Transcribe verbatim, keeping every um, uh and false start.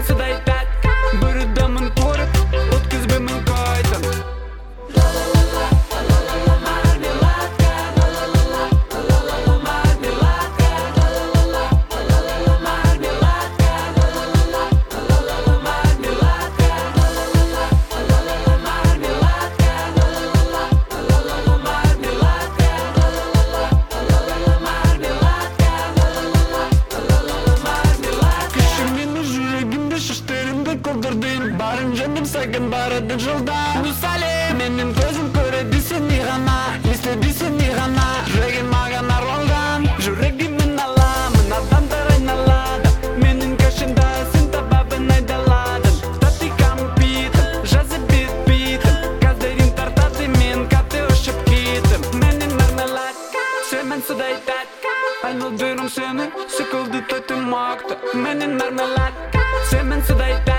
suday tat bir damın korup ötküzbemin koydum. Barın canım sakın baradın жолдан Нусале, менің көзім көреді сені ғана Естеді сені ғана Жүрегім маған арналған Жүрегімін аламын адамдар айналады Менің көшімді сен табабын айдаладың Тати кампитім, жазып бітпейтім Қаздерін тартады мен капты өшіп кетім Менің мармелад, семен судай тат Айналдырым сені, sıkıldı tadım aktı Менің мармелад, семен судай тат